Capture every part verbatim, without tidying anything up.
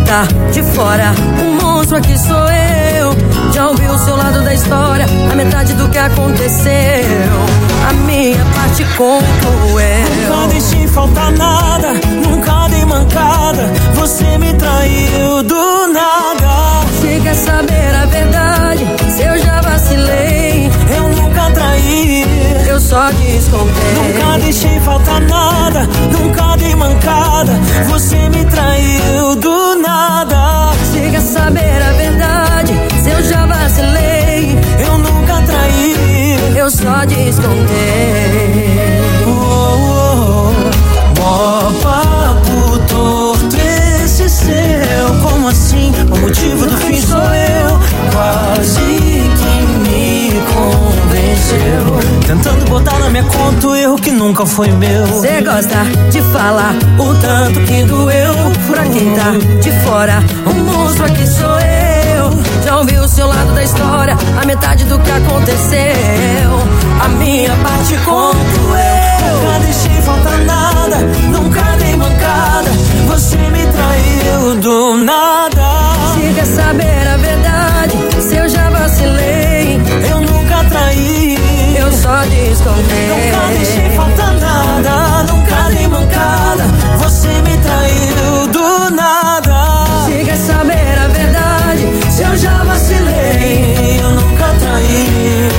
gosta de fora, o monstro aqui sou eu. Já ouvi o seu lado da história, a metade do que aconteceu. A minha parte conto eu. Nunca deixei faltar nada, nunca dei mancada. Você me traiu do nada. Se quer saber a verdade, se eu já vacilei, eu nunca traí, eu só descontei. Nunca deixei faltar nada, nunca dei mancada. Você me traiu do nada. Se quer saber a verdade, se eu já vacilei, eu nunca traí, eu só descontei. Oh, oh, oh. Mó papo torto esse seu. Como assim? O motivo do fim sou eu. Quase que me convenceu, tentando botar na minha conta o erro que nunca foi meu. Cê gosta de falar o tanto que doeu. Pra quem tá de fora, o monstro aqui sou eu. Já ouvi o seu lado da história, a metade do que aconteceu. A minha parte conto eu. Nunca deixei faltar nada, nunca dei mancada. Você me traiu do nada. Se quer saber a verdade, se eu já vacilei, eu nunca traí, eu só descontei. Nunca deixei faltar nada, nunca dei mancada. Você me traiu do nada. Se quer saber a verdade, se eu já vacilei, eu nunca traí.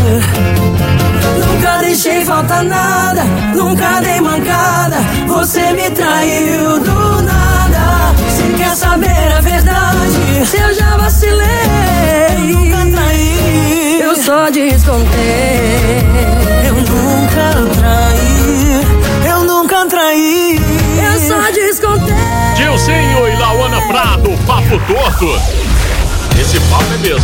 Nunca deixei faltar nada, nunca dei mancada. Você me traiu do nada. Se quer saber a verdade, se eu já vacilei, eu nunca traí, eu só descontei. Eu nunca traí, eu nunca traí, eu só descontei. Dilcinho e Lauana Prado, Papo Torto. Esse papo é mesmo.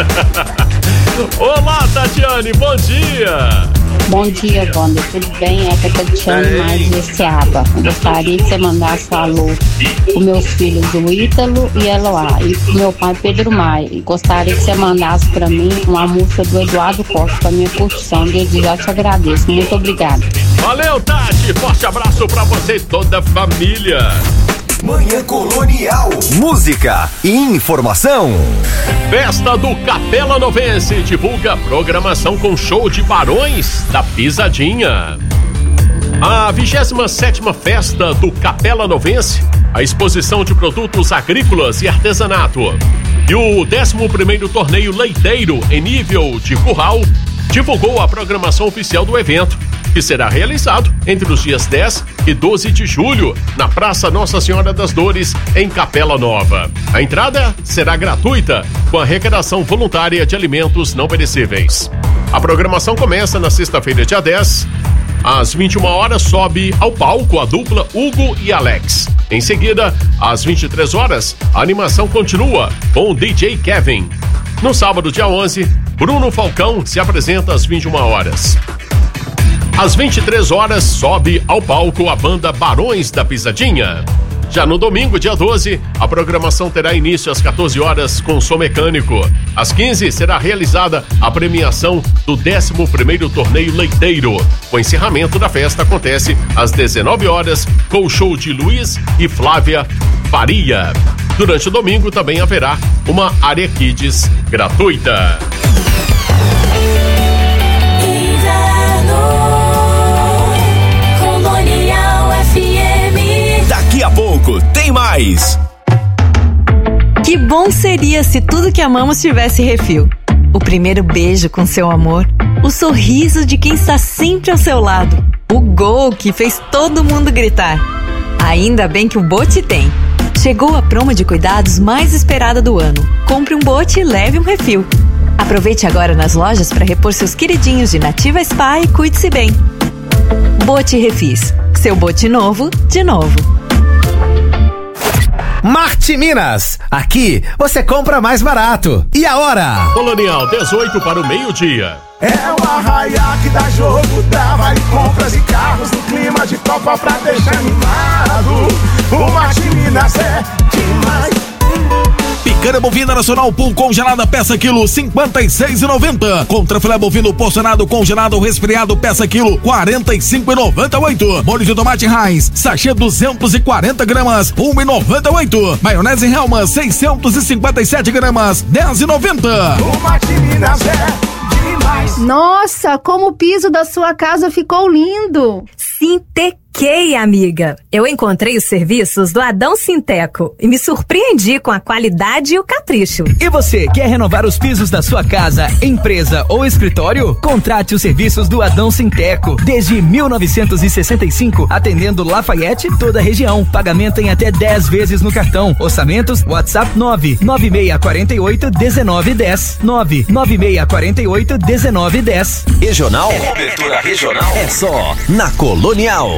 Olá, Tatiane, bom dia. Bom dia, Wanda, tudo bem? É a Tatiane mais de Aba. Gostaria que você mandasse um alô para meus filhos, o Ítalo e Eloá, e pro meu pai Pedro Maia. E gostaria que você mandasse para mim uma música do Eduardo Costa para minha curtição. Desde já te agradeço. Muito obrigada. Valeu, Tati. Forte abraço para você e toda a família. Manhã Colonial. Música e informação. Festa do Capela Novense divulga programação com show de Barões da Pisadinha. A vigésima sétima Festa do Capela Novense, a exposição de produtos agrícolas e artesanato, e o décimo primeiro torneio leiteiro em nível de curral divulgou a programação oficial do evento, que será realizado entre os dias dez e doze de julho, na Praça Nossa Senhora das Dores, em Capela Nova. A entrada será gratuita, com a arrecadação voluntária de alimentos não perecíveis. A programação começa na sexta-feira, dia dez. Às vinte e uma horas, sobe ao palco a dupla Hugo e Alex. Em seguida, às vinte e três horas, a animação continua com o D J Kevin. No sábado, dia onze, Bruno Falcão se apresenta às vinte e uma horas. Às vinte e três horas, sobe ao palco a banda Barões da Pisadinha. Já no domingo, dia doze, a programação terá início às quatorze horas com som mecânico. Às quinze, será realizada a premiação do décimo primeiro torneio leiteiro. O encerramento da festa acontece às dezenove horas com o show de Luiz e Flávia Faria. Durante o domingo também haverá uma área Kids gratuita. Daqui a pouco tem mais. Que bom seria se tudo que amamos tivesse refil. O primeiro beijo com seu amor, o sorriso de quem está sempre ao seu lado, o gol que fez todo mundo gritar. Ainda bem que o Bote tem. Chegou a promo de cuidados mais esperada do ano. Compre um Bote e leve um refil. Aproveite agora nas lojas para repor seus queridinhos de Nativa Spa e cuide-se bem. Bote Refis. Seu bote novo, de novo. Marte Minas. Aqui você compra mais barato. E a hora? Colonial, dezoito para o meio-dia. É o arraiá que dá jogo, dá vale compras e carros no clima de Copa pra deixar animado. O Marte Minas é demais. Picante Picanha bovina nacional pool congelada peça quilo cinquenta e seis e noventa. Contra filé bovino porcionado congelado resfriado peça quilo quarenta e cinco e noventa e oito. Molho de tomate Heinz sachê duzentos e quarenta gramas um e noventa e oito. Maionese Hellmann's seiscentos e cinquenta e sete gramas dez e noventa. Uma de Minas é demais. Nossa, como o piso da sua casa ficou lindo. Sintequei, amiga. Eu encontrei os serviços do Adão Sinteco e me surpreendi com a qualidade e o capricho. E você, quer renovar os pisos da sua casa, empresa ou escritório? Contrate os serviços do Adão Sinteco. Desde mil novecentos e sessenta e cinco, atendendo Lafayette e toda a região. Pagamento em até dez vezes no cartão. Orçamentos, WhatsApp nove nove seis quatro oito um nove um zero. nove nove seis quatro oito um nove um zero. Regional, cobertura regional é só na Colonial.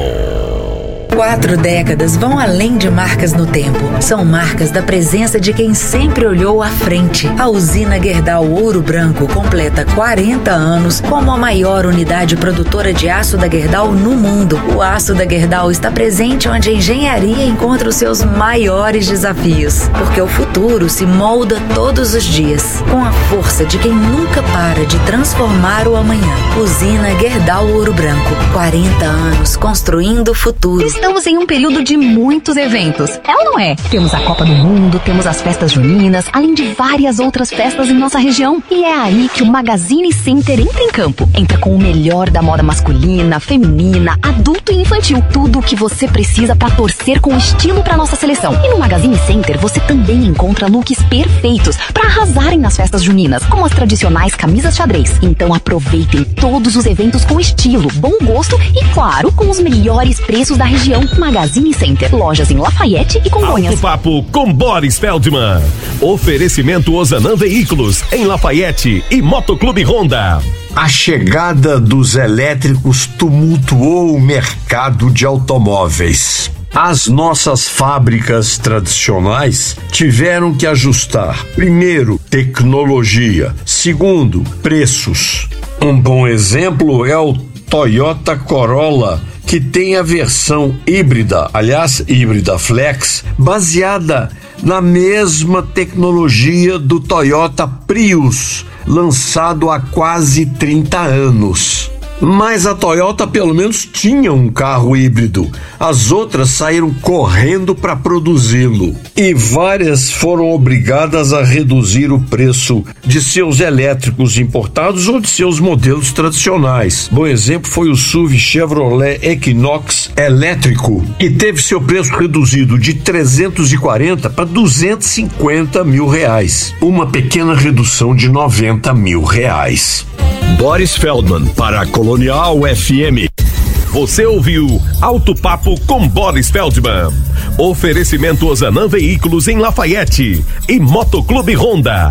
Quatro décadas vão além de marcas no tempo. São marcas da presença de quem sempre olhou à frente. A usina Gerdau Ouro Branco completa quarenta anos como a maior unidade produtora de aço da Gerdau no mundo. O aço da Gerdau está presente onde a engenharia encontra os seus maiores desafios. Porque o futuro se molda todos os dias, com a força de quem nunca para de transformar o amanhã. Usina Gerdau Ouro Branco. quarenta anos construindo o futuro. Estamos em um período de muitos eventos, é ou não é? Temos a Copa do Mundo, temos as festas juninas, além de várias outras festas em nossa região. E é aí que o Magazine Center entra em campo. Entra com o melhor da moda masculina, feminina, adulto e infantil. Tudo o que você precisa para torcer com estilo para nossa seleção. E no Magazine Center você também encontra looks perfeitos para arrasarem nas festas juninas, como as tradicionais camisas xadrez. Então aproveitem todos os eventos com estilo, bom gosto e, claro, com os melhores preços da região. Magazine Center, lojas em Lafayette e Congonhas. Alto Papo com Boris Feldman. Oferecimento Ozanam Veículos em Lafayette e Motoclube Honda. A chegada dos elétricos tumultuou o mercado de automóveis. As nossas fábricas tradicionais tiveram que ajustar, primeiro, tecnologia, segundo, preços. Um bom exemplo é o Toyota Corolla, que tem a versão híbrida, aliás, híbrida flex, baseada na mesma tecnologia do Toyota Prius, lançado há quase trinta anos. Mas a Toyota pelo menos tinha um carro híbrido. As outras saíram correndo para produzi-lo. E várias foram obrigadas a reduzir o preço de seus elétricos importados ou de seus modelos tradicionais. Bom exemplo foi o S U V Chevrolet Equinox elétrico, que teve seu preço reduzido de trezentos e quarenta para duzentos e cinquenta mil reais. Uma pequena redução de noventa mil reais. Boris Feldman para a Colonial F M. Você ouviu Alto Papo com Boris Feldman. Oferecimento Ozanam Veículos em Lafayette e Motoclube Honda.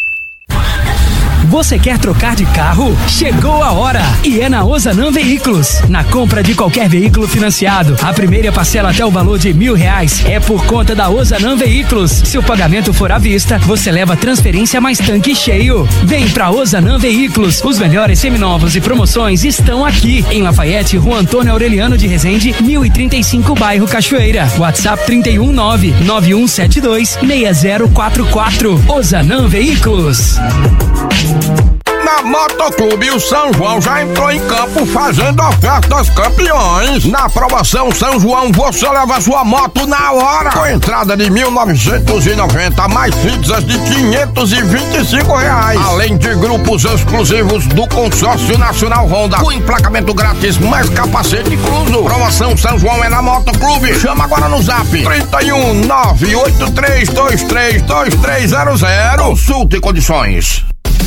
Você quer trocar de carro? Chegou a hora! E é na Ozanam Veículos. Na compra de qualquer veículo financiado, a primeira parcela até o valor de mil reais é por conta da Ozanam Veículos. Se o pagamento for à vista, você leva transferência mais tanque cheio. Vem pra Ozanam Veículos. Os melhores seminovos e promoções estão aqui. Em Lafayette, Rua Antônio Aureliano de Resende, mil e trinta e cinco, bairro Cachoeira. WhatsApp trinta e um nove nove um sete dois seis zero quatro quatro. Ozanam Veículos. Na Motoclube, o São João já entrou em campo fazendo ofertas campeões. Na promoção São João, você leva sua moto na hora, com entrada de mil novecentos e noventa, mais fitas de quinhentos e vinte e cinco reais. Além de grupos exclusivos do Consórcio Nacional Honda, com emplacamento grátis, mais capacete incluso. Promoção São João é na Motoclube. Chama agora no zap trinta e um nove oito três dois três dois três zero zero. Consulte condições.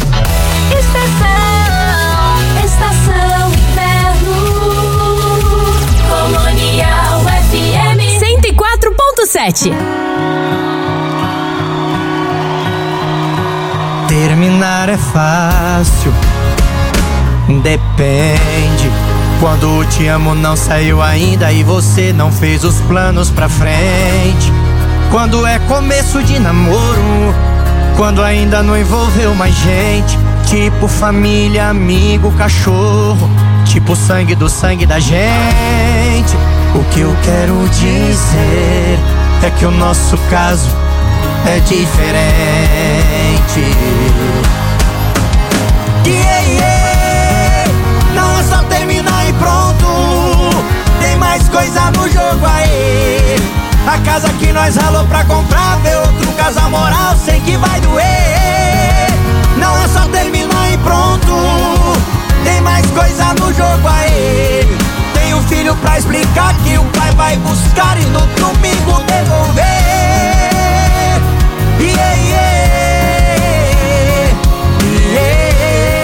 Estação, Estação Inverno, Colonial F M cento e quatro ponto sete. Terminar é fácil, depende. Quando te amo não saiu ainda e você não fez os planos pra frente. Quando é começo de namoro, quando ainda não envolveu mais gente. Tipo família, amigo, cachorro. Tipo sangue do sangue da gente. O que eu quero dizer é que o nosso caso é diferente. Yeah, yeah. Não é só terminar e pronto, tem mais coisa no jogo aí. A casa que nós ralou pra comprar, ver outro casal moral, sei que vai doer. Não é só terminar e pronto, tem mais coisa no jogo aí. Tem um filho pra explicar que o pai vai buscar e no domingo devolver. Yeah, yeah, yeah.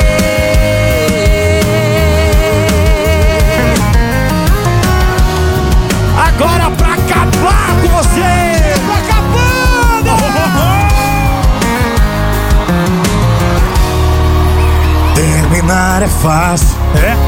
Agora pra acabar com você, pra acabando. Terminar é fácil, é?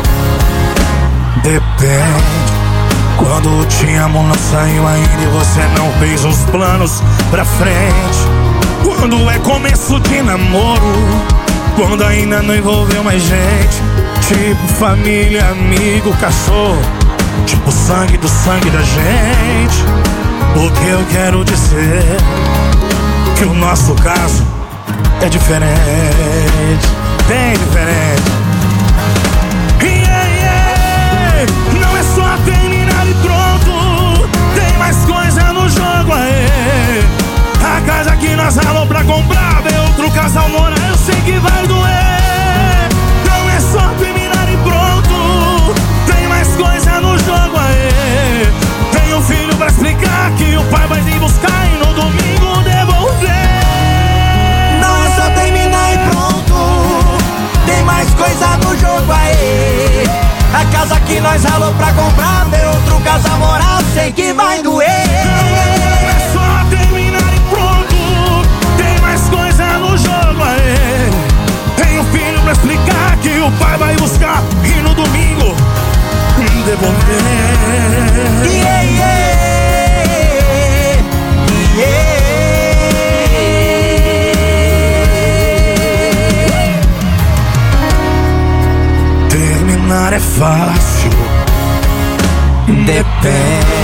Depende. Quando te amo não saiu ainda e você não fez os planos pra frente. Quando é começo de namoro, quando ainda não envolveu mais gente. Tipo família, amigo, cachorro, tipo sangue do sangue da gente. O que eu quero dizer que o nosso caso é diferente, bem diferente. Yeah, yeah. Não é só terminar e pronto, tem mais coisa no jogo aí. A casa que nós ralou pra comprar, ver outro casal morar, eu sei que vai doer. Não é só terminar e pronto, tem mais coisa no jogo aí. Tem um filho pra explicar que o pai vai vir buscar e no domingo devolver. Não é só terminar e pronto, tem mais coisa no jogo aí. A casa que nós ralou pra comprar, ver outro casal morar, sei que vai doer. Não é só terminar e pronto, tem mais coisa no jogo aí. Tem um filho pra explicar que o pai vai buscar e no domingo devolver. Yeah, yeah, yeah. Terminar é fácil, depende.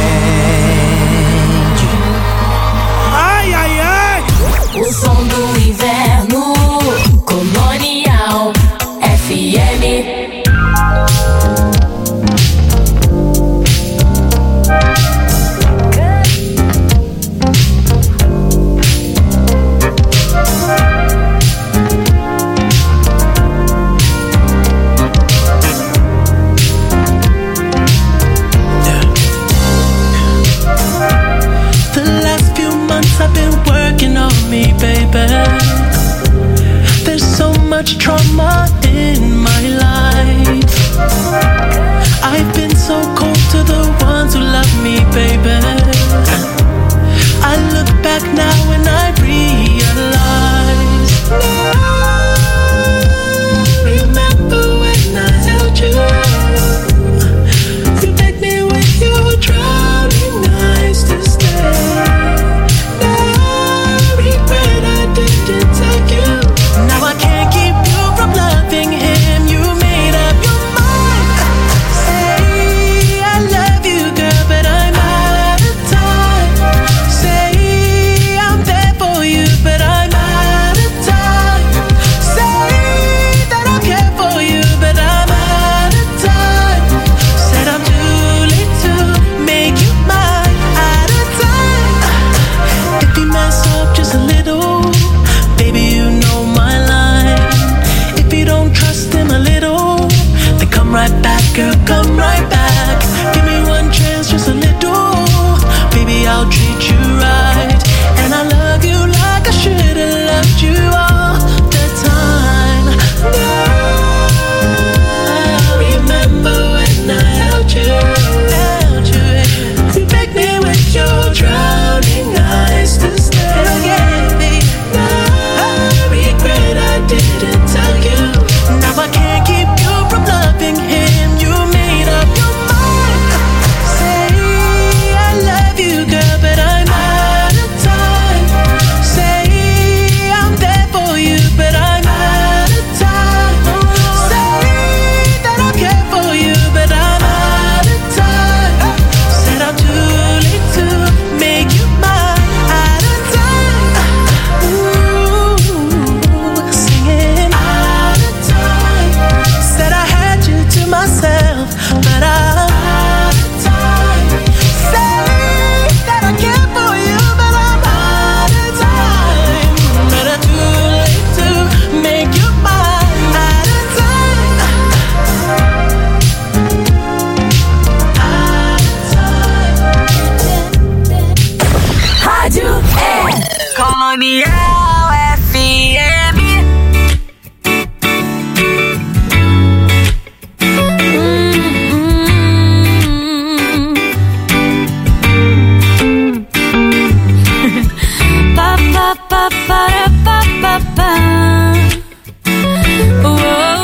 Ai, ai, ai. O som do inverno, Colonial F M. I've been working on me, baby. There's so much trauma in my life. I've been so cold to the ones who love me, baby. I look back now and I realize. Now, remember when I held you? You begged me with your drowning eyes to stay. Now I can't keep you from loving Colonial F M. Pa pa pa para pa pa pa. Oh,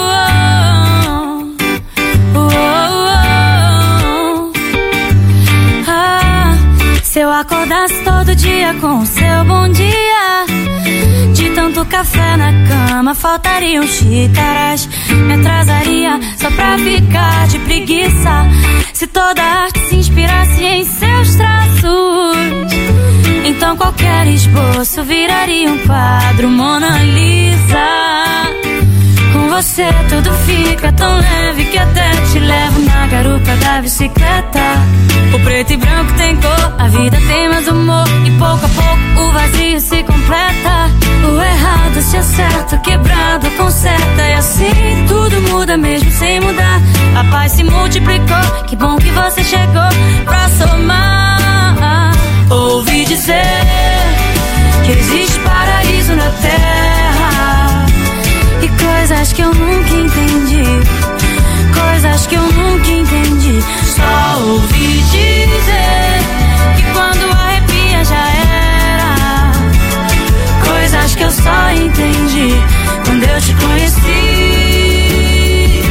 oh, oh, oh, oh. Ah, se eu acordasse todo dia com o seu bom dia, de tanto café na cama faltariam xícaras, me atrasaria só pra ficar de preguiça. Se toda arte se inspirasse em seus traços, então qualquer esboço viraria um quadro Mona Lisa. Com você tudo fica tão leve que até te levo na garupa da bicicleta. O preto e branco tem cor, a vida tem mais humor, e pouco a pouco o vazio se completa. O errado se acerta, o quebrado conserta, e assim tudo muda mesmo sem mudar. A paz se multiplicou, que bom que você chegou pra somar. Ouvi dizer que existe paraíso na terra, e coisas que eu nunca entendi, coisas que eu nunca entendi. Só ouvi dizer que quando arrepia já era, coisas que eu só entendi quando eu te conheci.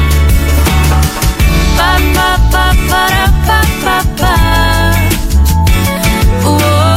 Pa pa pa para pa pa pa. Oh,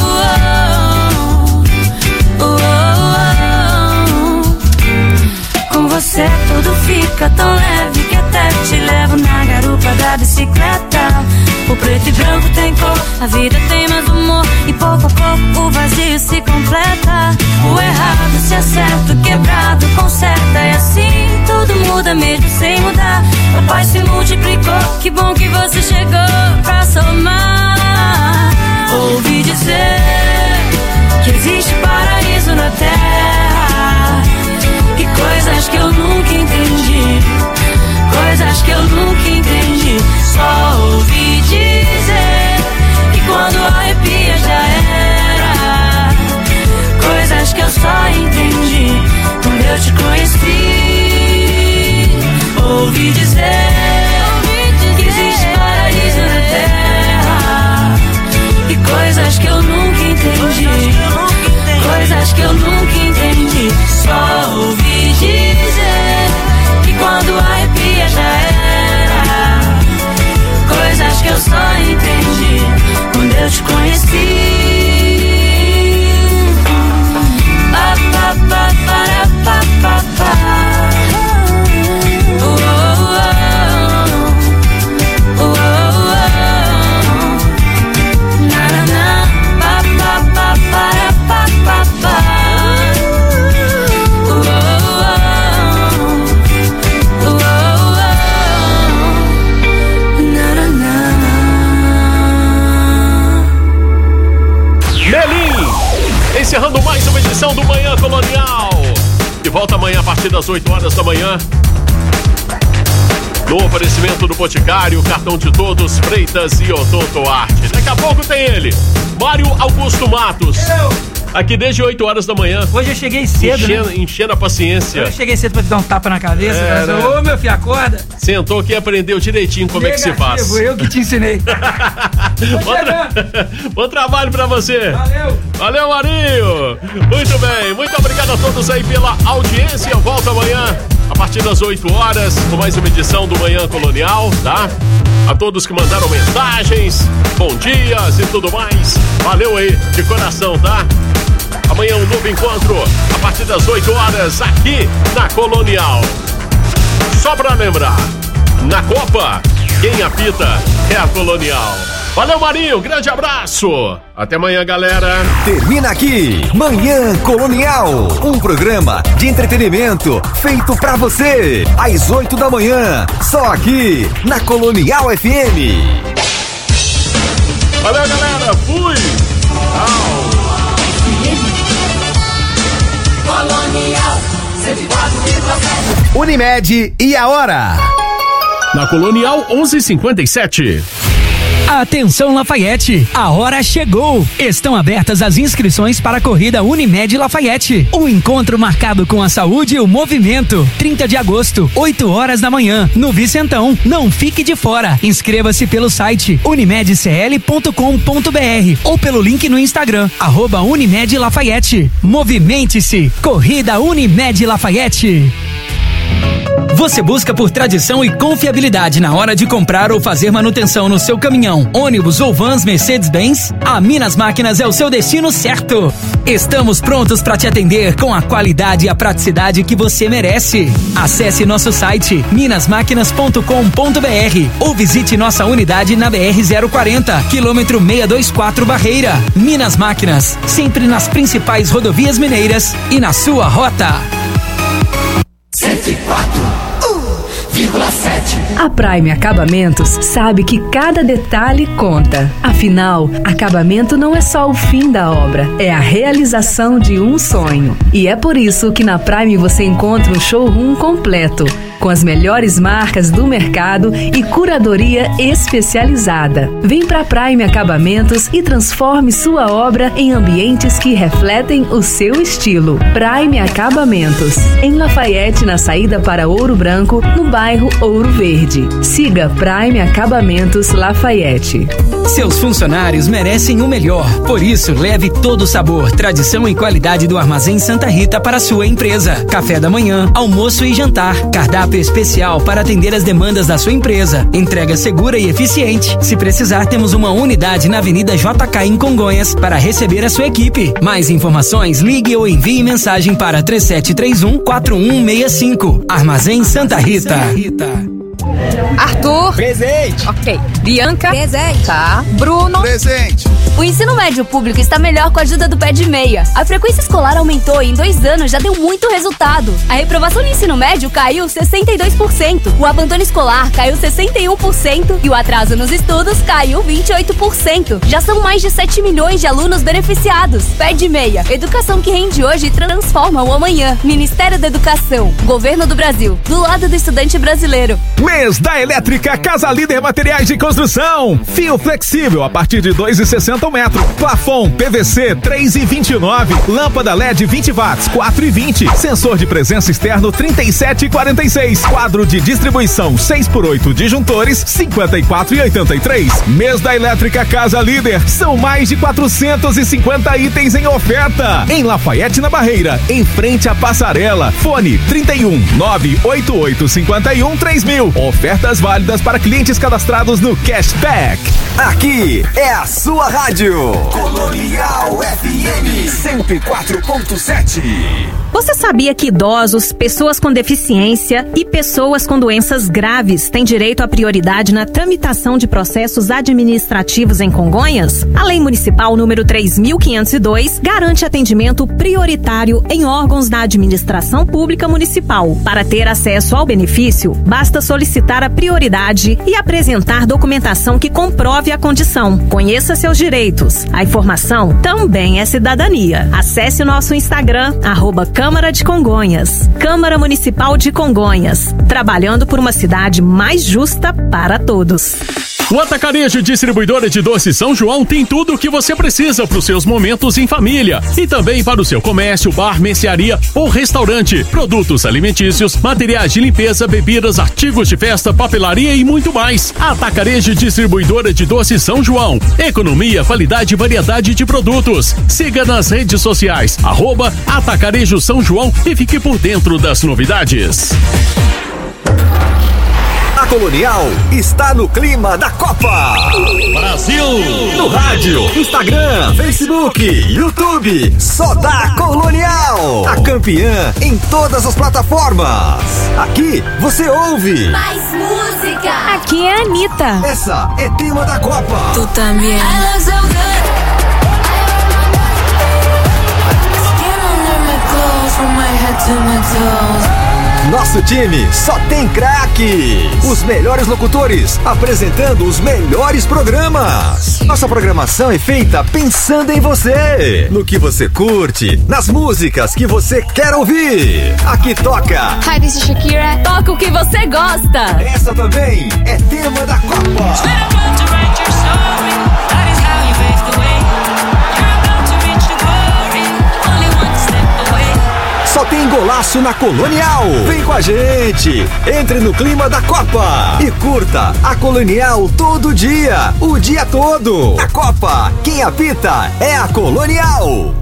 oh, oh, oh, oh. Com você tudo fica tão leve que até te levo na garupa da bicicleta. O preto e branco tem cor, a vida tem mais humor, e pouco a pouco o vazio se completa. O errado se acerta, o quebrado conserta, e assim tudo muda mesmo sem mudar. A paz se multiplicou, que bom que você chegou pra somar. Ouvi dizer que existe paraíso na terra, e coisas que eu nunca entendi, coisas que eu nunca entendi. Só ouvi dizer que quando arrepia já era, coisas que eu só entendi quando eu te conheci. Ouvi dizer que existe paraíso na terra, e coisas que eu nunca entendi, coisas que eu nunca entendi. Só ouvi dizer que quando arrepia já era, coisas que eu só entendi quando eu te conheci. Pa pa pa para pa pa pa. Oh, oh, oh, oh, oh. Na na na. Pa pa pa para pa pa pa. Oh, oh, oh, oh, oh. Na na na. Melim, encerrando mais uma edição do Manhã Colonial. De volta amanhã a partir das oito horas da manhã. No oferecimento do Boticário, cartão de todos, Freitas e Odonto Arte. Daqui a pouco tem ele, Mário Augusto Matos. Aqui desde oito horas da manhã. Hoje eu cheguei cedo, enchendo, né? enchendo a paciência. Eu cheguei cedo pra te dar um tapa na cabeça. É, né? né? Ô, meu filho, acorda. Sentou aqui e aprendeu direitinho como Negativo, é que se faz. eu que te ensinei. Bom, tra... Bom trabalho pra você. Valeu. Valeu, Marinho. Muito bem, muito obrigado a todos aí pela audiência. Volta amanhã a partir das oito horas com mais uma edição do Manhã Colonial, tá? A todos que mandaram mensagens, bom dias e tudo mais. Valeu aí, de coração, tá? Amanhã um novo encontro a partir das oito horas aqui na Colonial. Só pra lembrar, na Copa, quem apita é a Colonial. Valeu, Marinho, grande abraço. Até amanhã, galera. Termina aqui Manhã Colonial, um programa de entretenimento feito pra você. Às oito da manhã, só aqui na Colonial F M. Valeu, galera, fui. Tchau. Colonial cento e quatro vírgula sete. Unimed e a hora? Na Colonial onze e cinquenta e sete. Atenção Lafayette, a hora chegou. Estão abertas as inscrições para a corrida Unimed Lafayette. Um encontro marcado com a saúde e o movimento. trinta de agosto, oito horas da manhã, no Vicentão. Não fique de fora. Inscreva-se pelo site unimed c l ponto com ponto b r ou pelo link no Instagram, arroba Unimed Lafayette. Movimente-se. Corrida Unimed Lafayette. Você busca por tradição e confiabilidade na hora de comprar ou fazer manutenção no seu caminhão, ônibus ou vans Mercedes-Benz? A Minas Máquinas é o seu destino certo. Estamos prontos para te atender com a qualidade e a praticidade que você merece. Acesse nosso site minas máquinas ponto com ponto b r ou visite nossa unidade na B R zero quarenta, quilômetro seiscentos e vinte e quatro Barreira. Minas Máquinas, sempre nas principais rodovias mineiras e na sua rota. cento e quatro vírgula sete. A Prime Acabamentos sabe que cada detalhe conta. Afinal, acabamento não é só o fim da obra, é a realização de um sonho. E é por isso que na Prime você encontra um showroom completo, com as melhores marcas do mercado e curadoria especializada. Vem pra Prime Acabamentos e transforme sua obra em ambientes que refletem o seu estilo. Prime Acabamentos, em Lafayette, na saída para Ouro Branco, no bairro Ouro Verde. Siga Prime Acabamentos Lafayette. Seus funcionários merecem o melhor, por isso leve todo o sabor, tradição e qualidade do Armazém Santa Rita para a sua empresa. Café da manhã, almoço e jantar, cardápio especial para atender as demandas da sua empresa. Entrega segura e eficiente. Se precisar, temos uma unidade na Avenida J K em Congonhas para receber a sua equipe. Mais informações, ligue ou envie mensagem para três sete três um, quatro um seis cinco. Armazém Santa Rita. Arthur. Presente. Ok. Bianca. Presente. Tá. Bruno. Presente. O ensino médio público está melhor com a ajuda do Pé de Meia. A frequência escolar aumentou e em dois anos já deu muito resultado. A reprovação no ensino médio caiu sessenta e dois por cento. O abandono escolar caiu sessenta e um por cento. E o atraso nos estudos caiu vinte e oito por cento. Já são mais de sete milhões de alunos beneficiados. Pé de Meia. Educação que rende hoje e transforma o amanhã. Ministério da Educação. Governo do Brasil. Do lado do estudante brasileiro. Mês da Elétrica Casa Líder Materiais de Construção. Fio flexível a partir de dois e sessenta o metro. Plafon P V C três e vinte e nove. Lâmpada L E D vinte watts quatro e vinte. Sensor de presença externo trinta e sete e quarenta e seis. Quadro de distribuição seis por oito disjuntores cinquenta e quatro e oitenta e três. Mês da Elétrica Casa Líder. São mais de quatrocentos e cinquenta itens em oferta. Em Lafayette, na Barreira, em frente à passarela. Fone trinta e um nove oito oito cinco um três mil. Ofertas válidas para clientes cadastrados no Cashback. Aqui é a sua rádio. Colonial F M cento e quatro ponto sete. Você sabia que idosos, pessoas com deficiência e pessoas com doenças graves têm direito à prioridade na tramitação de processos administrativos em Congonhas? A Lei Municipal número três mil quinhentos e dois garante atendimento prioritário em órgãos da administração pública municipal. Para ter acesso ao benefício, basta solicitar a prioridade e apresentar documentação que comprove a condição. Conheça seus direitos. A informação também é cidadania. Acesse o nosso Instagram, arroba Câmara de Congonhas. Câmara Municipal de Congonhas. Trabalhando por uma cidade mais justa para todos. O Atacarejo Distribuidora de Doces São João tem tudo o que você precisa para os seus momentos em família e também para o seu comércio, bar, mercearia ou restaurante. Produtos alimentícios, materiais de limpeza, bebidas, artigos de festa, papelaria e muito mais. Atacarejo Distribuidora de Doces São João. Economia, qualidade e variedade de produtos. Siga nas redes sociais, arroba Atacarejo São João e fique por dentro das novidades. A Colonial está no clima da Copa. Brasil! No rádio, Instagram, Facebook, YouTube. Só dá Colonial. A campeã em todas as plataformas. Aqui você ouve Mais música. Aqui é a Anitta. Essa é tema da Copa. Tu também. Nosso time só tem craques. Os melhores locutores apresentando os melhores programas. Nossa programação é feita pensando em você, no que você curte, nas músicas que você quer ouvir. Aqui toca Hi, this is Shakira. Toca o que você gosta. Essa também é tema da Copa. só tem golaço na Colonial. Vem com a gente, entre no clima da Copa e curta a Colonial todo dia, o dia todo. A Copa, quem apita é a Colonial.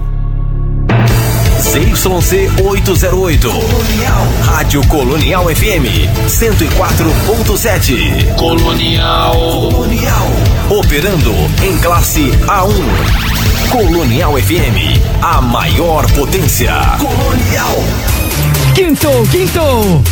Z Y C oitocentos e oito. Colonial. Rádio Colonial F M cento e quatro ponto sete. Colonial. Colonial. Operando em classe A um. Colonial F M, a maior potência. Colonial. Quinto, quinto.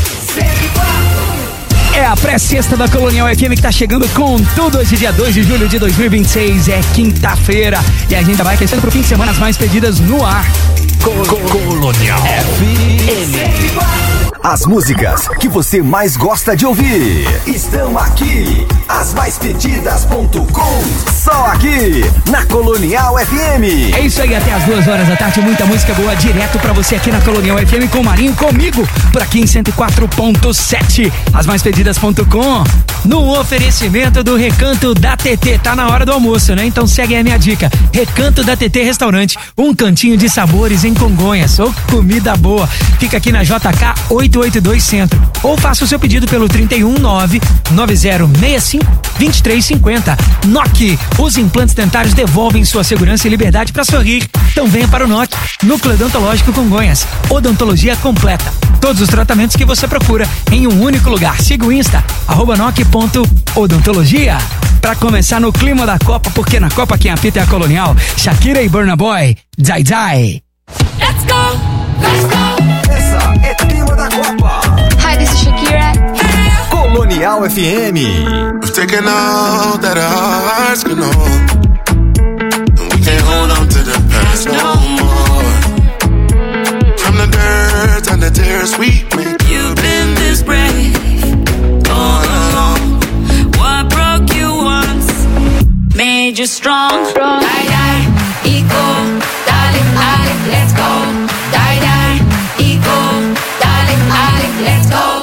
É a pré-sexta da Colonial F M que tá chegando com tudo hoje, dia dois de julho de dois mil e vinte e seis. É quinta-feira e a gente vai aquecendo pro fim de semana as mais pedidas no ar. Colonial F M. As músicas que você mais gosta de ouvir estão aqui. As mais pedidas ponto com. Só aqui na Colonial F M. É isso aí, até as duas horas da tarde, muita música boa direto pra você aqui na Colonial F M com o Marinho, comigo, por aqui em cento e quatro ponto sete. As mais pedidas ponto com. No oferecimento do Recanto da T T. Tá na hora do almoço, né? Então segue a minha dica. Recanto da T T Restaurante, um cantinho de sabores em Congonhas. Ô, comida boa. Fica aqui na J K oitocentos e oitenta e dois Centro. Ou faça o seu pedido pelo trinta e um nove nove zero seis cinco dois três cinco zero. N O C, os implantes dentários devolvem sua segurança e liberdade para sorrir. Então venha para o N O C, Núcleo Odontológico Congonhas. Odontologia completa. Todos os tratamentos que você procura em um único lugar. Siga o Insta, arroba noc.odontologia. Pra começar no clima da Copa, porque na Copa quem apita é a Colonial. Shakira e Burna Boy, Dai Dai. Let's go, let's go. Essa é tema da Copa. Hi, this is Shakira. Colonial F M. We've taken all that our hearts can hold, and we can't hold on to the past no more. From the dirt and the tears we make, You've been this brave all along. What broke you once made you strong. Die, die, equal, darling, darling, let's go. Die, die, equal, darling, darling, let's go.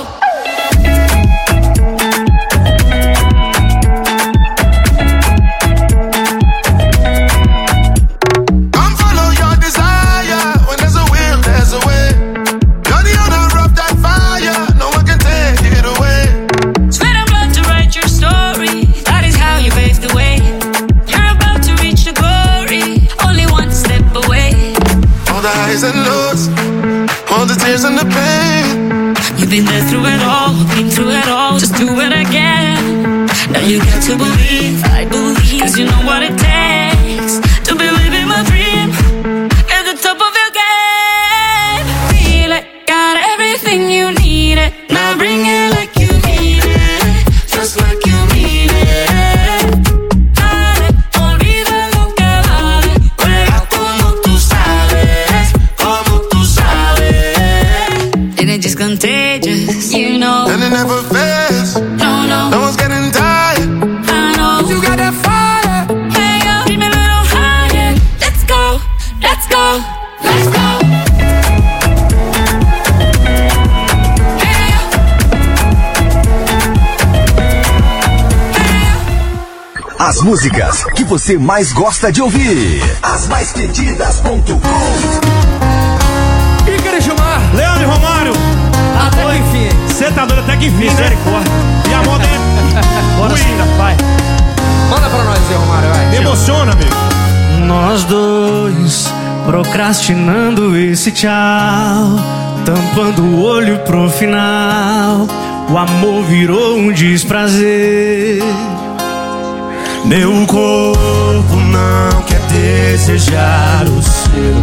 And lows, all the tears and the pain. You've been there through it all, been through it all, just do it again. Now you got to believe, I believe, cause you know what it takes to be living my dream at the top of your game. Feel it, got everything you need it. Now bring it like you need it, just like you mean it. Dale, olvida lo que vale, juega como tú sabes. And it's just contagious, you know. And it never fails. No, no. No one's getting tired. I know. You got that fire. Hey, yo, keep me a little higher. Let's go, let's go, let's go. As músicas que você mais gosta de ouvir. As mais pedidas ponto com. E queria chamar Leandro Romário. até que enfim. Você tá doido até que enfim, misericórdia. E a moda é. Bora, Cira, vai. Manda pra nós, Zé Romário, vai. Me emociona, amigo. Nós dois procrastinando esse tchau, tampando o olho pro final. O amor virou um desprazer. Meu corpo não quer desejar o seu.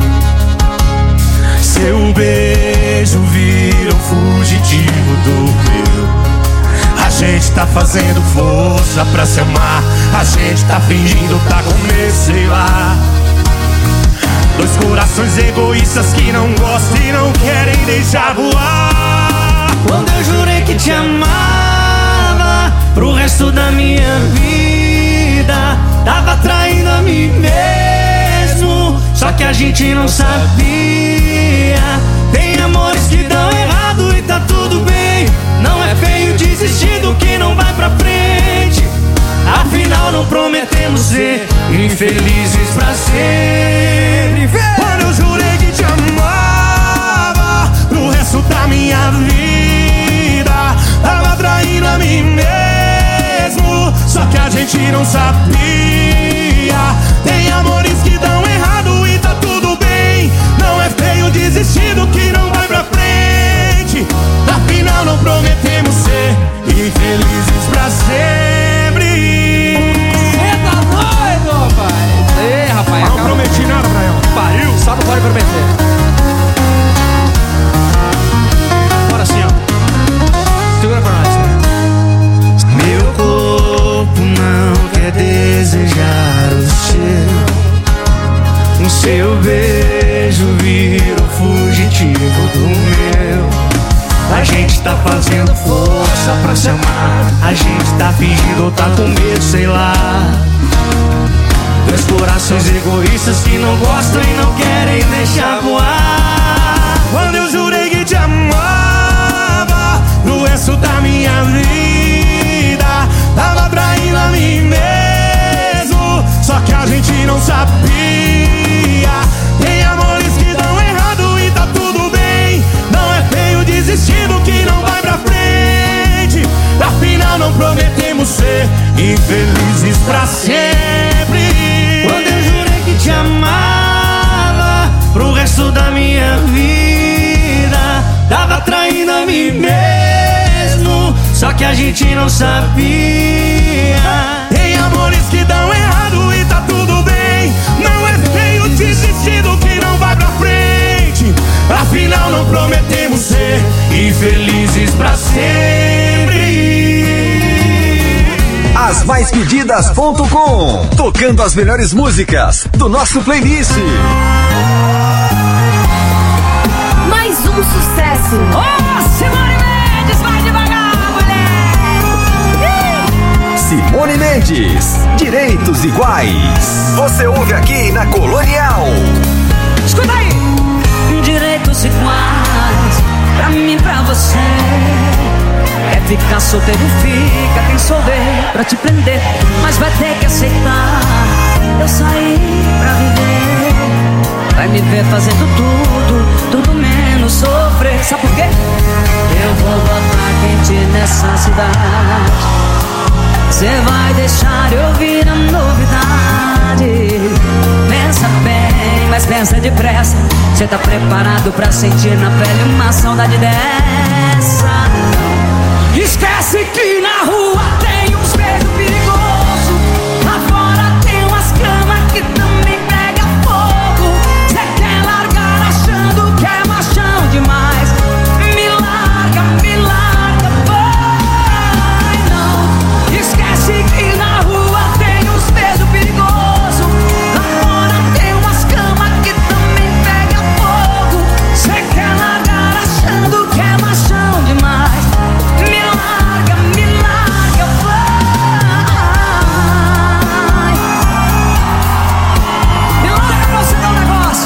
Seu beijo vira um fugitivo do meu. A gente tá fazendo força pra se amar. A gente tá fingindo tá começo, sei lá. Dois corações egoístas que não gostam e não querem deixar voar. Quando eu jurei que te amava pro resto da minha vida, tava traindo a mim mesmo, só que a gente não sabia. Tem amores que dão errado e tá tudo bem. Não é feio desistir do que não vai pra frente. Afinal não prometemos ser infelizes pra sempre. Quando eu jurei que te amava gente não sabia. Tem amores que dão errado e tá tudo bem. Não é feio desistir do que não vai pra frente. Afinal não prometemos ser infelizes pra sempre. Cê tá doido, pai? Ei, rapaz, não prometi nada, Braião. Pariu, só não pode prometer. Bora assim, ó. Segura pra nós, né? Meu corpo não quer desejar o seu. O seu beijo virou fugitivo do meu. A gente tá fazendo força pra se amar. A gente tá fingindo ou tá com medo, sei lá. Dois corações egoístas que não gostam e não querem deixar voar. Quando eu jurei que te amava pro resto da minha vida, tava traindo a mim mesmo, só que a gente não sabia. Tem amores que dão errado e tá tudo bem. Não é feio desistir do que não vai pra frente. Afinal não prometemos ser infelizes pra sempre. Quando eu jurei que te amava pro resto da minha vida, tava traindo a mim mesmo, só que a gente não sabia. Tem amores que dão errado e tá tudo bem. Não é feio desistir do que não vai pra frente. Afinal não prometemos ser infelizes pra sempre. As mais pedidas ponto com, tocando as melhores músicas do nosso playlist. Mais um sucesso. Oh, Simone Mendes, vai devagar, mulher. Simone Mendes, Direitos Iguais. Você ouve aqui na Colonial. Escuta aí. Direitos iguais, pra mim, pra você. É ficar solteiro, fica quem souber pra te prender, mas vai ter que aceitar. Eu saí pra viver. Vai me ver fazendo tudo, tudo menos sofrer. Sabe por quê? Eu vou botar quente nessa cidade. Cê vai deixar eu ouvir a novidade. Pensa bem, mas pensa depressa. Cê tá preparado pra sentir na pele uma saudade dessa? Esquece que na rua tem uns beijos perigosos. Lá fora tem umas camas que também pega fogo. Cê quer largar achando que é machão demais. Me larga, me larga, vai não. Esquece que na rua tem uns beijos perigosos. Lá fora tem umas camas que também pega fogo. Cê quer largar achando que é machão demais. Me larga, me larga, vai. Me larga pra você ver um negócio.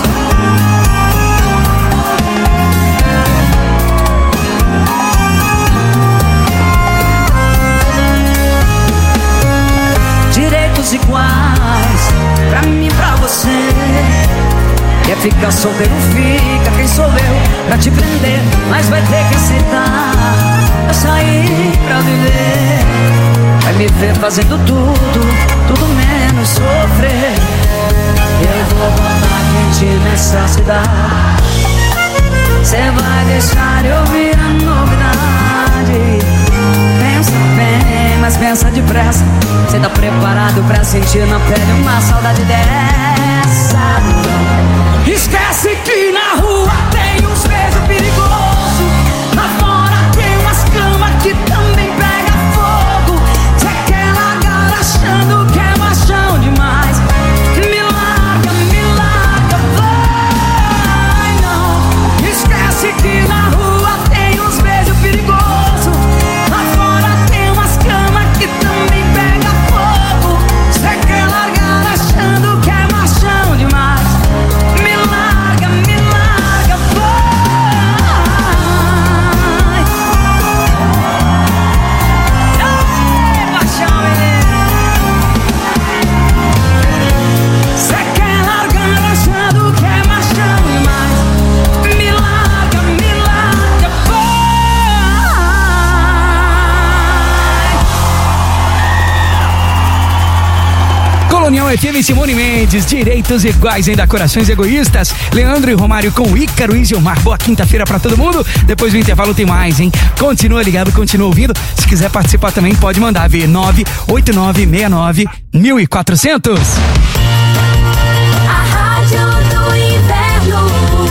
Direitos iguais, pra mim e pra você. Quer ficar solteiro, fica quem sou eu pra te prender, mas vai ter que aceitar. Eu saí pra viver. Vai me ver fazendo tudo, tudo menos sofrer. Eu vou botar quente nessa cidade. Cê vai deixar eu ouvir a novidade. Pensa bem, mas pensa depressa. Cê tá preparado pra sentir na pele uma saudade dessa? Esquece que na rua tem uns beijos perigosos. Lá fora tem umas camas que também pega fogo. Cê quer largar achando que é machão demais. Me larga, me larga, vai não. Esquece que na rua tem uns beijos perigosos. Lá fora tem umas camas que também pega fogo. Cê quer largar achando que é machão demais. Me larga, Colonial F M, Simone Mendes, direitos iguais, ainda corações egoístas. Leandro e Romário com Ícaro e Gilmar. Boa quinta-feira pra todo mundo. Depois do intervalo tem mais, hein? Continua ligado, continua ouvindo. Se quiser participar também, pode mandar ver nove oito nove seis nove mil e quatrocentos. A Rádio do Inverno,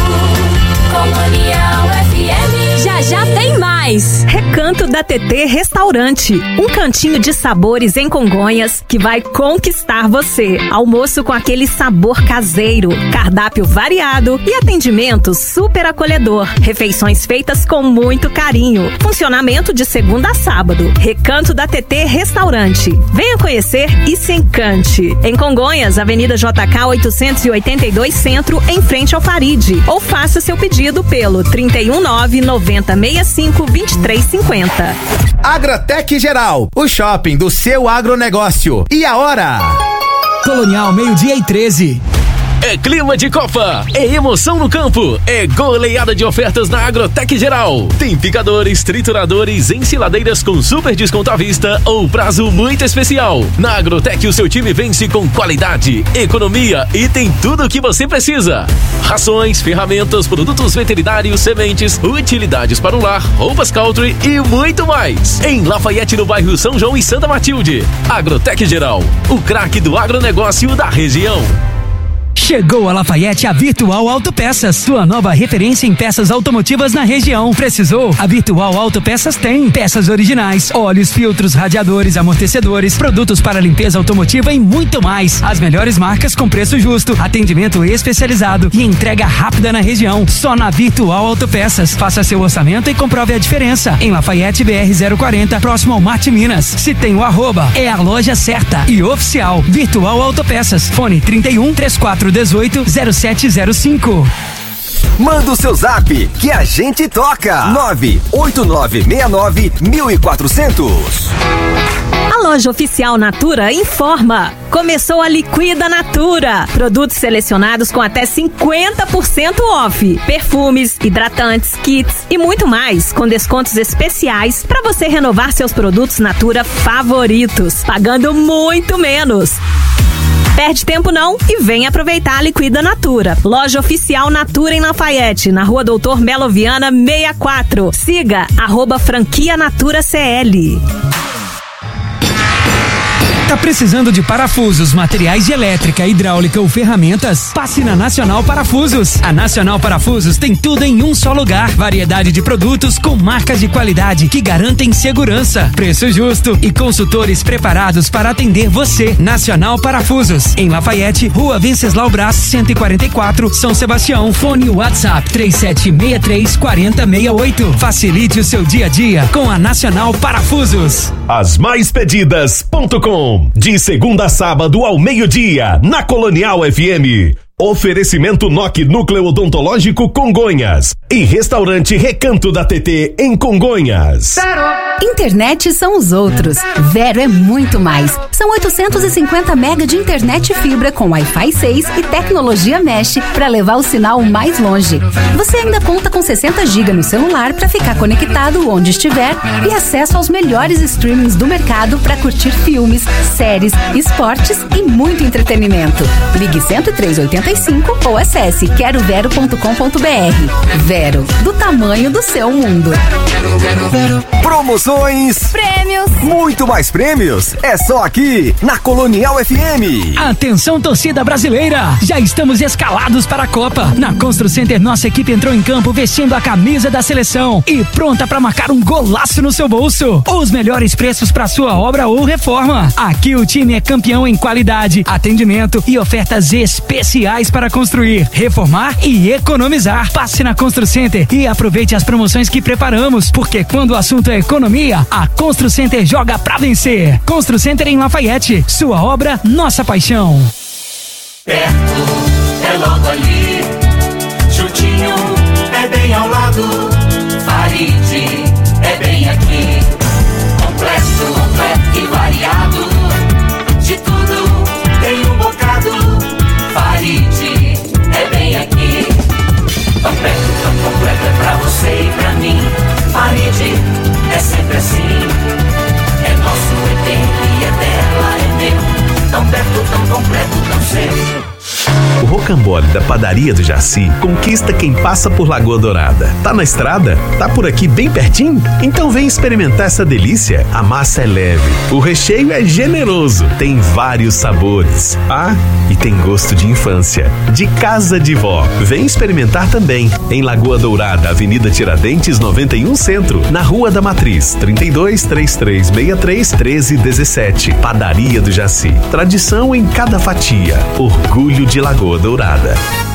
Colonial F M. Já já tem mais. Recanto da T T Restaurante, um cantinho de sabores em Congonhas que vai conquistar você. Almoço com aquele sabor caseiro, cardápio variado e atendimento super acolhedor. Refeições feitas com muito carinho. Funcionamento de segunda a sábado. Recanto da T T Restaurante. Venha conhecer e se encante. Em Congonhas, Avenida J K oitocentos e oitenta e dois Centro, em frente ao Faride. Ou faça seu pedido pelo trinta e um nove noventa sessenta e cinco vinte e três cinquenta. Agrotec Geral, o shopping do seu agronegócio. E a hora? Colonial, meio-dia e treze. É clima de Copa, é emoção no campo, é goleada de ofertas na Agrotec Geral. Tem picadores, trituradores, ensiladeiras com super desconto à vista ou prazo muito especial. Na Agrotec o seu time vence com qualidade, economia e tem tudo o que você precisa. Rações, ferramentas, produtos veterinários, sementes, utilidades para o lar, roupas country e muito mais. Em Lafayette, no bairro São João e Santa Matilde. Agrotec Geral, o craque do agronegócio da região. Chegou a Lafayette a Virtual Autopeças, sua nova referência em peças automotivas na região. Precisou? A Virtual Autopeças tem peças originais, óleos, filtros, radiadores, amortecedores, produtos para limpeza automotiva e muito mais. As melhores marcas com preço justo, atendimento especializado e entrega rápida na região. Só na Virtual Autopeças. Faça seu orçamento e comprove a diferença. Em Lafayette B R zero quarenta, próximo ao Marte Minas. Se tem o arroba, é a loja certa e oficial. Virtual Autopeças. Fone trinta e um, trinta e quatro, dezoito, zero sete zero cinco. Manda o seu zap que a gente toca. nove oito nove seis nove mil e quatrocentos. A loja oficial Natura informa. Começou a Liquida Natura. Produtos selecionados com até cinquenta por cento off. Perfumes, hidratantes, kits e muito mais, com descontos especiais para você renovar seus produtos Natura favoritos, pagando muito menos. Perde tempo não e vem aproveitar a Liquida Natura. Loja oficial Natura em Lafayette, na rua Doutor Melo Viana sessenta e quatro. Siga arroba franquia Natura C L. Tá precisando de parafusos, materiais de elétrica, hidráulica ou ferramentas? Passe na Nacional Parafusos. A Nacional Parafusos tem tudo em um só lugar. Variedade de produtos com marcas de qualidade que garantem segurança, preço justo e consultores preparados para atender você. Nacional Parafusos. Em Lafayette, Rua Venceslau Brás, cento e quarenta e quatro, São Sebastião. Fone WhatsApp três sete seis três quatro zero seis oito. Facilite o seu dia a dia com a Nacional Parafusos. As mais pedidas ponto com. De segunda a sábado ao meio-dia, na Colonial F M. Oferecimento N O C Núcleo Odontológico Congonhas e Restaurante Recanto da T T em Congonhas. Internet são os outros. Vero é muito mais. São oitocentos e cinquenta mega de internet fibra com Wi-Fi seis e tecnologia Mesh para levar o sinal mais longe. Você ainda conta com sessenta gigas no celular para ficar conectado onde estiver e acesso aos melhores streamings do mercado para curtir filmes, séries, esportes e muito entretenimento. Ligue cento e três oitenta e cinco ou acesse quero vero ponto com ponto br. Vero, do tamanho do seu mundo. Promoções, prêmios, muito mais prêmios. É só aqui na Colonial F M. Atenção, torcida brasileira, já estamos escalados para a Copa. Na Constru Center, nossa equipe entrou em campo vestindo a camisa da seleção e pronta para marcar um golaço no seu bolso. Os melhores preços para sua obra ou reforma. Aqui o time é campeão em qualidade, atendimento e ofertas especiais para construir, reformar e economizar. Passe na Constru Center e aproveite as promoções que preparamos, porque quando o assunto é economia, a Constru Center joga pra vencer. Constru Center em Lafayette, sua obra, nossa paixão. Perto, é logo ali, juntinho, é bem ao lado, Faride, é bem aqui, completo, completo e variado, de tudo tem um bocado, Faride, é bem aqui, tão perto, tão completo é pra você e pra mim, Faride, é sempre assim, é nosso, é dele, é dela, é meu, tão perto, tão completo, tão cheio. O rocambole da padaria do Jaci conquista quem passa por Lagoa Dourada. Tá na estrada? Tá por aqui bem pertinho? Então vem experimentar essa delícia. A massa é leve, o recheio é generoso, tem vários sabores. Ah, e tem gosto de infância, de casa de vó. Vem experimentar também. Em Lagoa Dourada, Avenida Tiradentes noventa e um Centro, na Rua da Matriz, trinta e dois, trinta e três, sessenta e três, treze, dezessete. Padaria do Jaci. Tradição em cada fatia. Orgulho de Lagoa Dourada.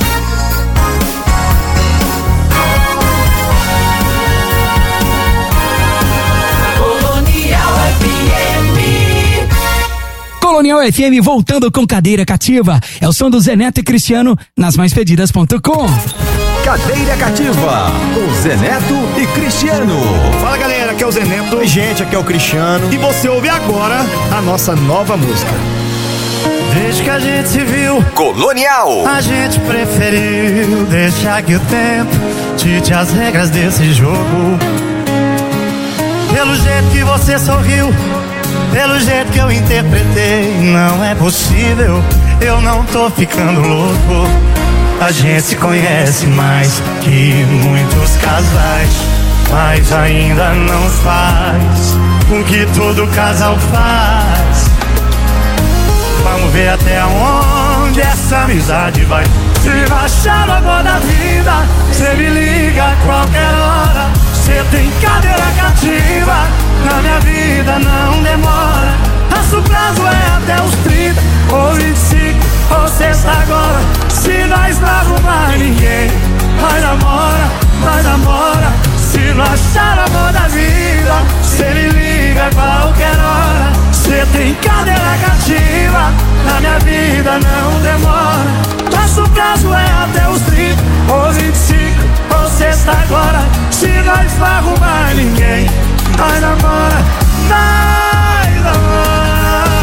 Colonial F M. Colonial F M voltando com Cadeira Cativa. É o som do Zé Neto e Cristiano nas mais pedidas ponto com. Cadeira Cativa, com Zé Neto e Cristiano. Fala galera, aqui é o Zé Neto. Oi gente, aqui é o Cristiano. E você ouve agora a nossa nova música. Desde que a gente se viu, Colonial, a gente preferiu deixar que o tempo dite as regras desse jogo. Pelo jeito que você sorriu, pelo jeito que eu interpretei, não é possível, eu não tô ficando louco. A gente se conhece mais que muitos casais, mas ainda não faz o que todo casal faz. Vamos ver até onde essa amizade vai. Se baixar no amor da vida, cê me liga a qualquer hora. Cê tem cadeira cativa, na minha vida não demora. Nosso prazo é até os trinta ou vinte e cinco ou sexta agora. Se nós não arrumar ninguém, nós namora, nós namora. Se não achar o amor da vida, cê me liga a qualquer hora. Cê tem cadeira cativa, na minha vida não demora. Nosso prazo é até os trinta ou vinte e cinco ou sexta agora. Se nós não arrumar ninguém, nós namora, nós namora.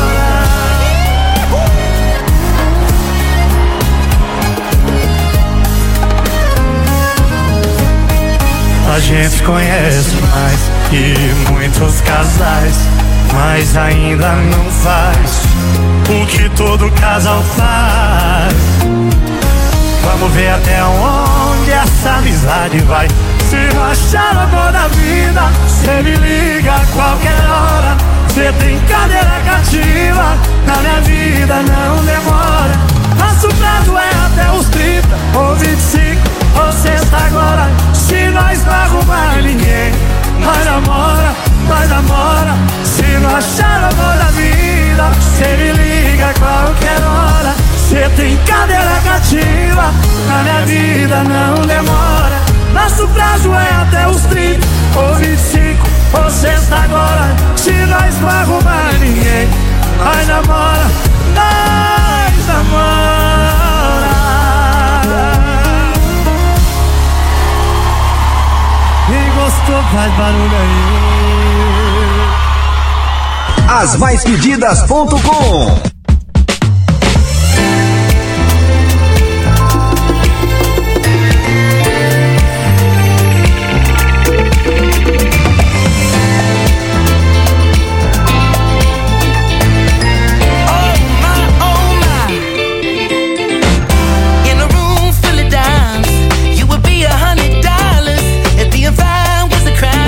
A gente conhece mais que muitos casais, mas ainda não faz o que todo casal faz. Vamos ver até onde essa amizade vai. Se achar o amor da vida, cê me liga a qualquer hora. Cê tem cadeira cativa, na minha vida não demora. Nosso prazo é até os trinta ou vinte e cinco ou sexta agora. Se nós não arrumar ninguém, nós namora, nós namora. Se não achar o amor da vida, cê me liga a qualquer hora. Cê tem cadeira cativa, na minha vida não demora. Nosso prazo é até os trinta ou vinte e cinco ou sexta agora. Se nós não arrumar ninguém, nós namora, nós namora. Quem gostou faz barulho aí. As mais pedidas ponto com.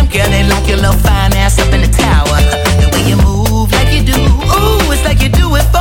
Fine ass up in the tower. The way you move like you do, ooh, it's like you do it for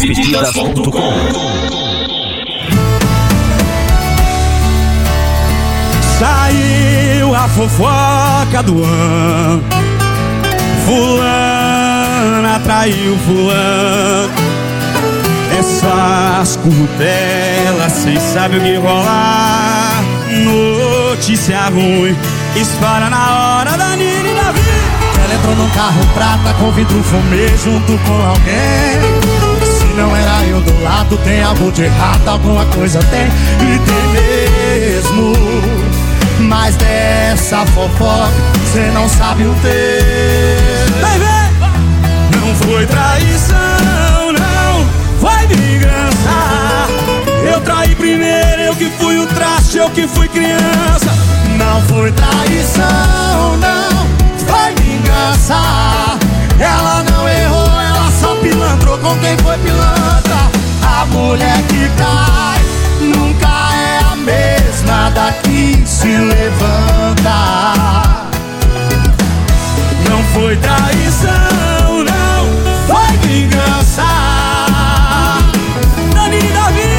Despedidas ponto com. Saiu a fofoca do ano, fulana traiu fulano. Essas curtelas, cês sabem o que rolar. Notícia ruim, espalha na hora da Nina e da vida. Ela entrou num carro prata com vidro fumê junto com alguém. Se não era eu do lado, tem algo de errado, alguma coisa tem, e tem mesmo. Mas dessa fofoca, cê não sabe o texto. Vai ver! Não foi traição, não, foi vingança. Eu traí primeiro, eu que fui o traste, eu que fui criança. Não foi traição, não, foi vingança. Ela não errou, ela só pilantrou com quem foi pilantra. A mulher que cai nunca é a mesma daqui se levanta. Não foi traição, não, foi vingança. Dani e Davi.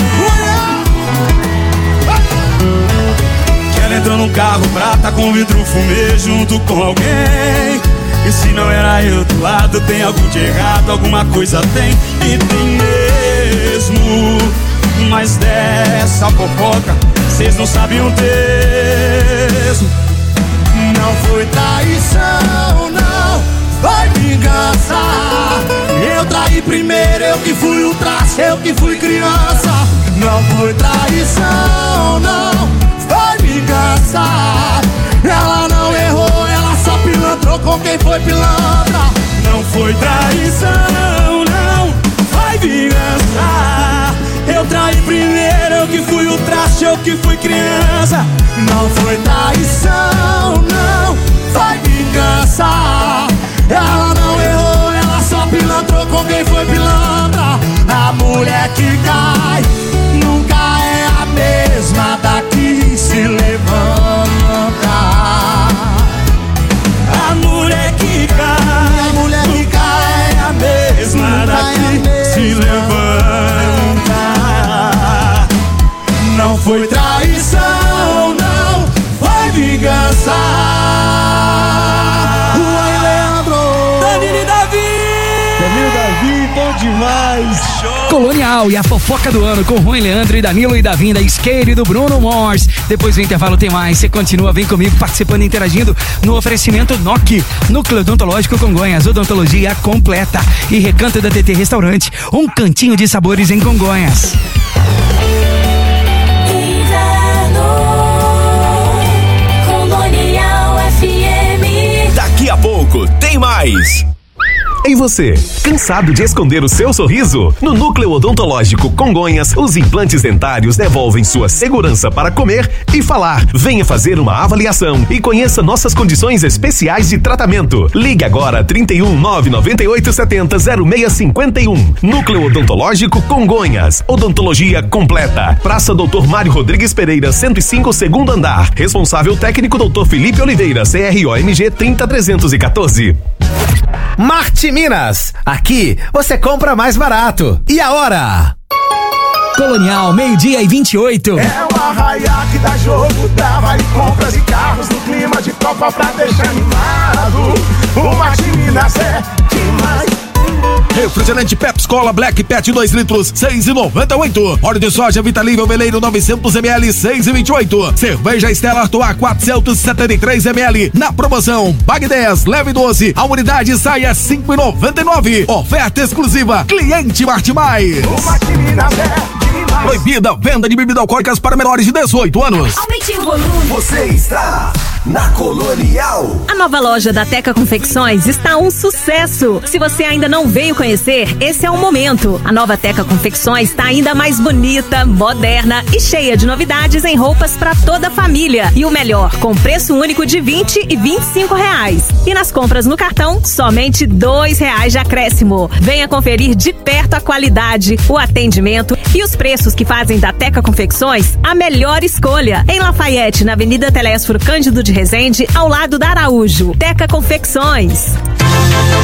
Que ela entrou num carro prata com vidro fumê junto com alguém. E se não era eu do lado, tem algo de errado, alguma coisa tem, e tem mesmo. Mas dessa fofoca, cês não sabem o texto. Não foi traição, não, foi vingança. Eu traí primeiro, eu que fui o traste, eu que fui criança. Não foi traição, não, foi vingança. Ela não errou, ela só pilantrou com quem foi pilantra. Não foi traição, não, foi vingança. Eu traí primeiro, eu que fui o traste, eu que fui criança. Não foi traição, não, foi vingança. Ela não errou, ela só pilantrou com quem foi pilantra. A mulher que cai nunca é a mesma daqui se levanta. A mulher que cai, a mulher que cai é a mesma daqui se levanta. Não foi traição, não, foi vingança. Juan Leandro, Danilo e Davi. Danilo e Davi, bom demais. Colonial e a fofoca do ano com Juan Leandro e Danilo e Davi da Skate e do Bruno Mors. Depois do intervalo tem mais, você continua, vem comigo participando, interagindo no oferecimento N O C, Núcleo Odontológico Congonhas, odontologia completa, e Recanto da T T Restaurante, um cantinho de sabores em Congonhas. Daqui a pouco tem mais. E você, cansado de esconder o seu sorriso? No Núcleo Odontológico Congonhas, os implantes dentários devolvem sua segurança para comer e falar. Venha fazer uma avaliação e conheça nossas condições especiais de tratamento. Ligue agora trinta e um, nove nove oito, setenta, zero seis cinquenta e um. Núcleo Odontológico Congonhas. Odontologia completa. Praça doutor Mário Rodrigues Pereira, cento e cinco, segundo andar. Responsável técnico doutor Felipe Oliveira, C R O M G trinta trezentos e quatorze. Marte Minas, aqui você compra mais barato. E a hora? Colonial, meio-dia e vinte e oito. É o arraiá que dá jogo, dá vale compras e carros no clima de Copa pra deixar animado. O Marte Minas é demais. Refrigerante Pepsi Cola Black Pet dois litros, seis e noventa e oito. Óleo de soja Vitalível Veleiro novecentos mililitros, seis e vinte e oito. Cerveja Stella Artois quatrocentos e setenta e três mililitros. Na promoção, Bag dez, leve doze. A unidade sai a cinco e noventa e nove. Oferta exclusiva, cliente Marte Mais. O Marte Minas é demais. Proibida venda de bebidas alcoólicas para menores de dezoito anos. Aumente o volume. Você está na Colonial. A nova loja da Teca Confecções está um sucesso. Se você ainda não veio conhecer, esse é o momento. A nova Teca Confecções está ainda mais bonita, moderna e cheia de novidades em roupas para toda a família. E o melhor, com preço único de vinte e vinte e cinco reais. E nas compras no cartão, somente dois reais de acréscimo. Venha conferir de perto a qualidade, o atendimento e os preços que fazem da Teca Confecções a melhor escolha. Em Lafayette, na Avenida Telésforo Cândido de Resende, ao lado da Araújo. Teca Confecções.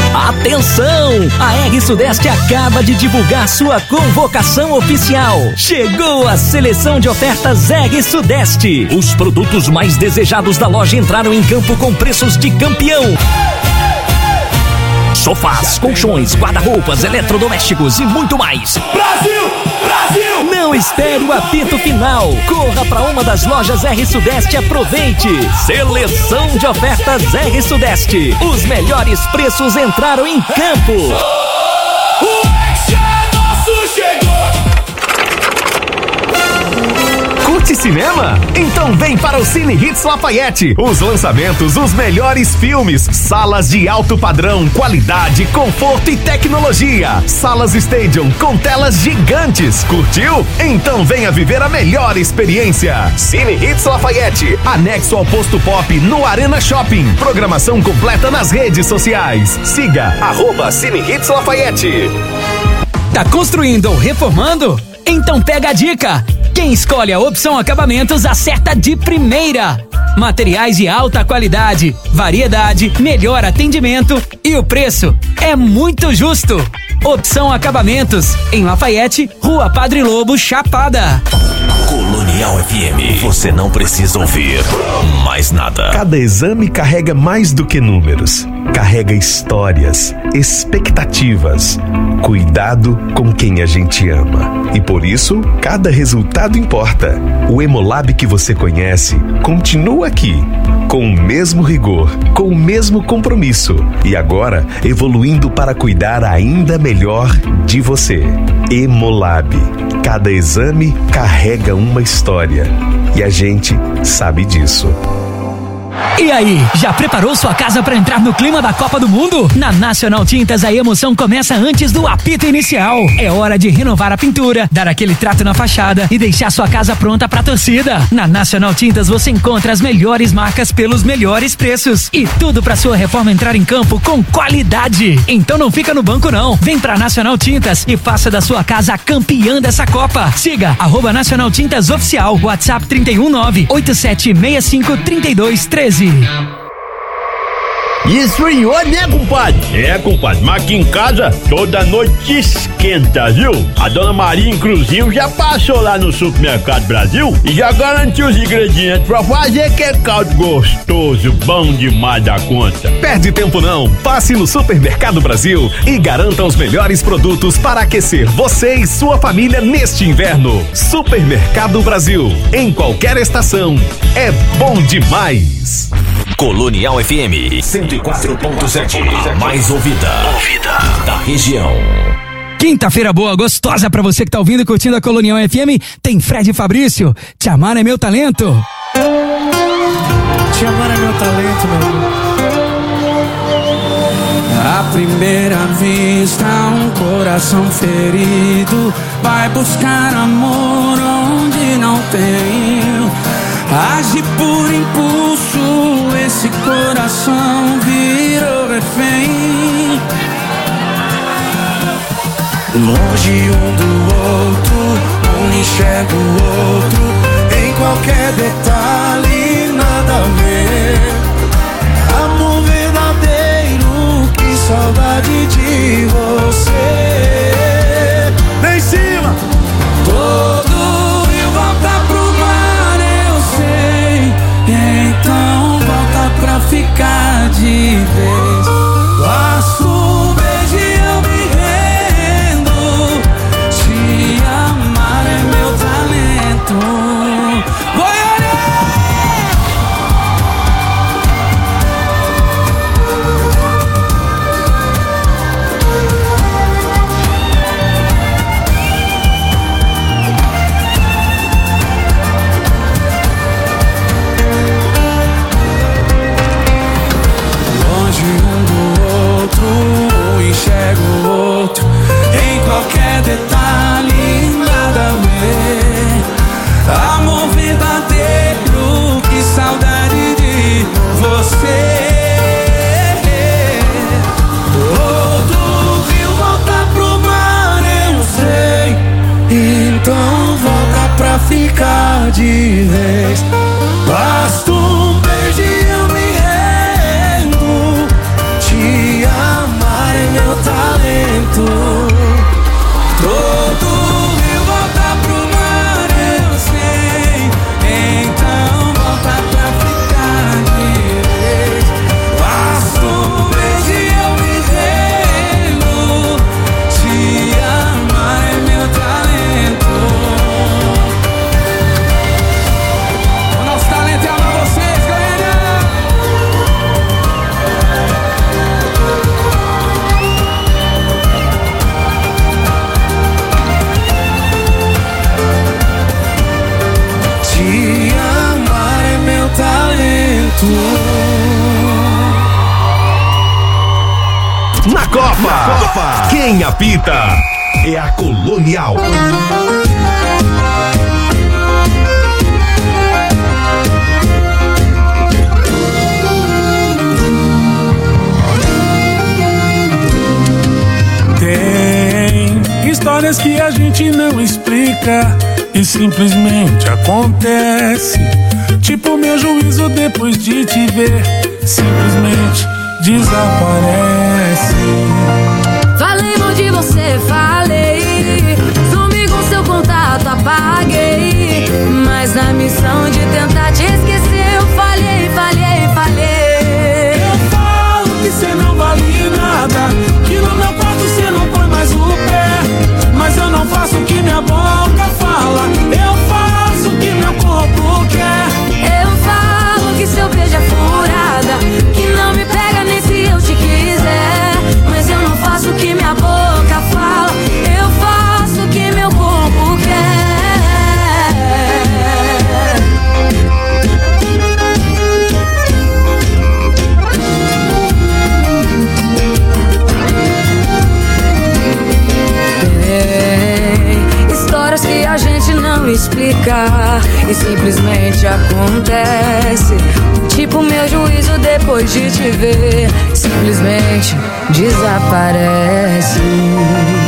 Atenção! A R Sudeste acaba de divulgar sua convocação oficial. Chegou a seleção de ofertas R Sudeste. Os produtos mais desejados da loja entraram em campo com preços de campeão. Sofás, colchões, guarda-roupas, eletrodomésticos e muito mais. Brasil! Brasil! Não espere o apito final. Corra para uma das lojas R Sudeste e aproveite. Seleção de ofertas R Sudeste. Os melhores preços entraram em campo. O Action é nosso, chegou! Curte cinema? Então vem para o Cine Hits Lafayette. Os lançamentos, os melhores filmes, salas de alto padrão, qualidade, conforto e tecnologia. Salas Stadium com telas gigantes. Curtiu? Então venha viver a melhor experiência. Cine Hits Lafayette, anexo ao Posto Pop no Arena Shopping. Programação completa nas redes sociais. Siga arroba Cine Hits Lafayette. Tá construindo ou reformando? Então pega a dica! Quem escolhe a Opção Acabamentos acerta de primeira. Materiais de alta qualidade, variedade, melhor atendimento e o preço é muito justo. Opção Acabamentos, em Lafayette, Rua Padre Lobo, Chapada. Colonial F M, você não precisa ouvir mais nada. Cada exame carrega mais do que números. Carrega histórias, expectativas, cuidado com quem a gente ama. E por isso, cada resultado importa. O Hemolab que você conhece continua aqui, com o mesmo rigor, com o mesmo compromisso. E agora, evoluindo para cuidar ainda melhor de você. Hemolab. Cada exame carrega uma história. E a gente sabe disso. E aí, já preparou sua casa para entrar no clima da Copa do Mundo? Na Nacional Tintas, a emoção começa antes do apito inicial. É hora de renovar a pintura, dar aquele trato na fachada e deixar sua casa pronta pra torcida. Na Nacional Tintas você encontra as melhores marcas pelos melhores preços e tudo pra sua reforma entrar em campo com qualidade. Então não fica no banco não. Vem pra Nacional Tintas e faça da sua casa a campeã dessa Copa. Siga arroba Nacional Tintas Oficial, WhatsApp trinta e um nove oito sete seis cinco três dois um três. Esfriou, né, compadre? É, compadre, mas aqui em casa toda noite esquenta, viu? A dona Maria, inclusive, já passou lá no Supermercado Brasil e já garantiu os ingredientes pra fazer aquele caldo gostoso, bom demais da conta. Perde tempo não, passe no Supermercado Brasil e garanta os melhores produtos para aquecer você e sua família neste inverno. Supermercado Brasil, em qualquer estação, é bom demais. Colonial F M cento e quatro ponto sete, a mais ouvida, ouvida da região. Quinta-feira boa, gostosa pra você que tá ouvindo e curtindo a Colonial F M. Tem Fred e Fabrício, Te Amar é Meu Talento. Te amar é meu talento, meu amor. À primeira vista, um coração ferido vai buscar amor onde não tem. Age por impulso, esse coração virou refém. Longe um do outro, um enxerga o outro, em qualquer detalhe nada a ver. Amor verdadeiro, que saudade de você. Lá em cima! Todo rio volta pro mar, eu sei. Então volta pra ficar de vez. Basta um beijo e eu me rendo. Te amar é meu talento. Goiânia! Enxergo o outro em qualquer detalhe, nada a ver. Amor verdadeiro, que saudade de você. Todo rio volta pro mar, eu sei. Então volta pra ficar de vez. Basta um beijo e eu me rendo. Te amar Te amar é meu talento. Na Copa, Na Copa, quem apita é a Colonial. Tem histórias que a gente não explica e simplesmente acontece. Tipo meu juízo depois de te ver, simplesmente desaparece. Falei mal de você, falei. Sumi com seu contato, apaguei. Mas na missão de tentar te esquecer, eu falhei, falhei, falhei. Eu falo que cê não vale nada, que no meu quarto cê não põe mais o pé. Mas eu não faço o que minha boca fala, eu faço o que meu corpo quer. Eu falo que seu beijo é furada, que não me pega nem se eu te quiser. Mas eu não faço o que minha boca fala, eu faço o que meu corpo quer. Tem histórias que a gente não explica e simplesmente acontece. Tipo meu juízo depois de te ver, simplesmente desaparece.